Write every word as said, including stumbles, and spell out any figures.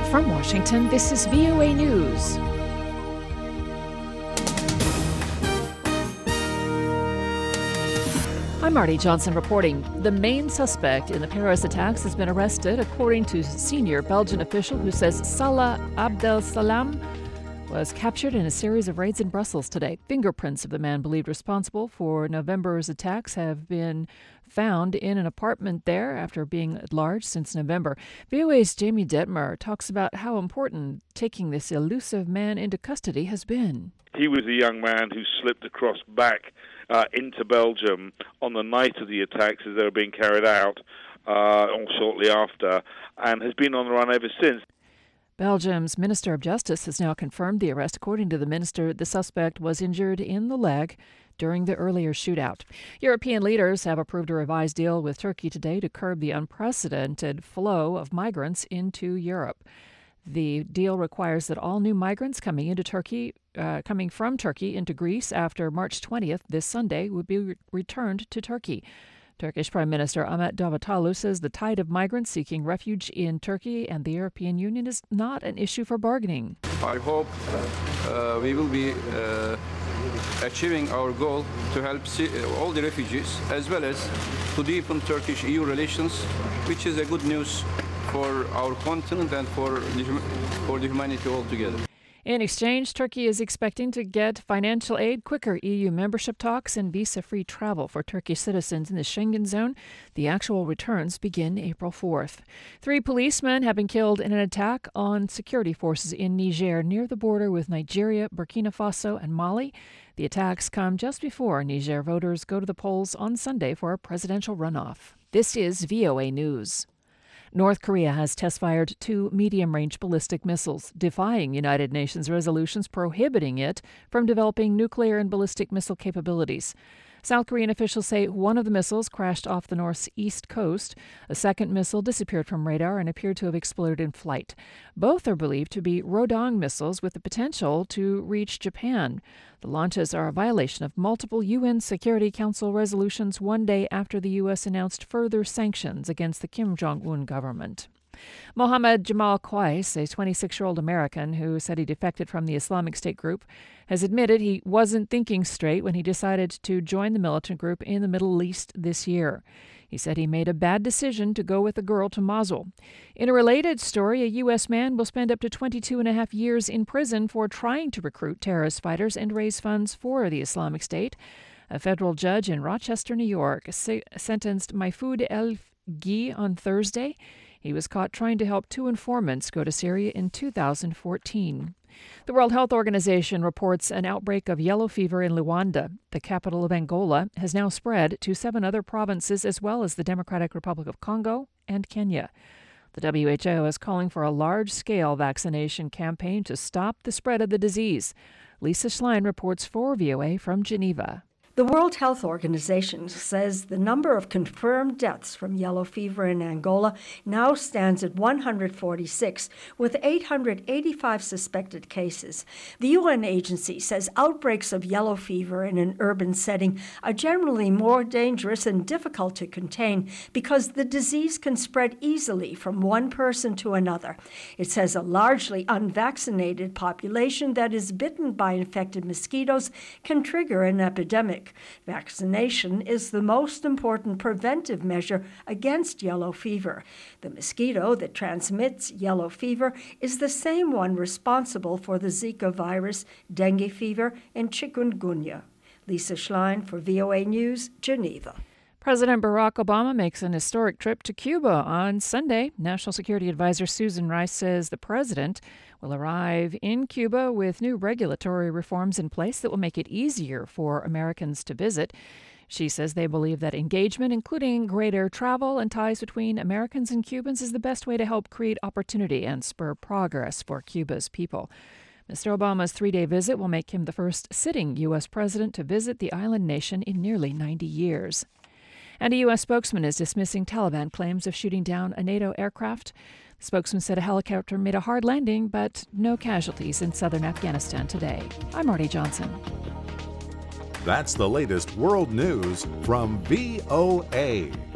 From Washington, this is V O A News. I'm Marty Johnson reporting. The main suspect in the Paris attacks has been arrested, according to a senior Belgian official who says Salah Abdel-Salam was captured in a series of raids in Brussels today. Fingerprints of the man believed responsible for November's attacks have been found in an apartment there after being at large since November. V O A's Jamie Detmer talks about how important taking this elusive man into custody has been. He was a young man who slipped across back uh, into Belgium on the night of the attacks as they were being carried out, uh, or shortly after, and has been on the run ever since. Belgium's Minister of Justice has now confirmed the arrest. According to the minister, the suspect was injured in the leg during the earlier shootout. European leaders have approved a revised deal with Turkey today to curb the unprecedented flow of migrants into Europe. The deal requires that all new migrants coming into Turkey, uh, coming from Turkey into Greece after March twentieth, this Sunday, would be re- returned to Turkey. Turkish Prime Minister Ahmet Davutoglu says the tide of migrants seeking refuge in Turkey and the European Union is not an issue for bargaining. I hope uh, we will be uh, achieving our goal to help see, uh, all the refugees, as well as to deepen Turkish-E U relations, which is a good news for our continent and for the, for the humanity altogether. In exchange, Turkey is expecting to get financial aid, quicker E U membership talks, and visa-free travel for Turkish citizens in the Schengen zone. The actual returns begin April fourth. Three policemen have been killed in an attack on security forces in Niger, near the border with Nigeria, Burkina Faso, and Mali. The attacks come just before Niger voters go to the polls on Sunday for a presidential runoff. This is V O A News. North Korea has test-fired two medium-range ballistic missiles, defying United Nations resolutions prohibiting it from developing nuclear and ballistic missile capabilities. South Korean officials say one of the missiles crashed off the northeast coast. A second missile disappeared from radar and appeared to have exploded in flight. Both are believed to be Rodong missiles with the potential to reach Japan. The launches are a violation of multiple U N Security Council resolutions one day after the U S announced further sanctions against the Kim Jong-un government. Mohammed Jamal Qais, a twenty-six-year-old American who said he defected from the Islamic State group, has admitted he wasn't thinking straight when he decided to join the militant group in the Middle East this year. He said he made a bad decision to go with a girl to Mosul. In a related story, a U S man will spend up to twenty-two and a half years in prison for trying to recruit terrorist fighters and raise funds for the Islamic State. A federal judge in Rochester, New York, se- sentenced Mahfoud El-Ghi on Thursday. He was caught trying to help two informants go to Syria in two thousand fourteen. The World Health Organization reports an outbreak of yellow fever in Luanda, the capital of Angola, has now spread to seven other provinces as well as the Democratic Republic of Congo and Kenya. The W H O is calling for a large-scale vaccination campaign to stop the spread of the disease. Lisa Schlein reports for V O A from Geneva. The World Health Organization says the number of confirmed deaths from yellow fever in Angola now stands at one hundred forty-six, with eight hundred eighty-five suspected cases. The U N agency says outbreaks of yellow fever in an urban setting are generally more dangerous and difficult to contain because the disease can spread easily from one person to another. It says a largely unvaccinated population that is bitten by infected mosquitoes can trigger an epidemic. Vaccination is the most important preventive measure against yellow fever. The mosquito that transmits yellow fever is the same one responsible for the Zika virus, dengue fever, and chikungunya. Lisa Schlein for V O A News, Geneva. President Barack Obama makes an historic trip to Cuba on Sunday. National Security Advisor Susan Rice says the president will arrive in Cuba with new regulatory reforms in place that will make it easier for Americans to visit. She says they believe that engagement, including greater travel and ties between Americans and Cubans, is the best way to help create opportunity and spur progress for Cuba's people. Mister Obama's three-day visit will make him the first sitting U S president to visit the island nation in nearly ninety years. And a U S spokesman is dismissing Taliban claims of shooting down a NATO aircraft. The spokesman said a helicopter made a hard landing, but no casualties in southern Afghanistan today. I'm Marty Johnson. That's the latest world news from V O A.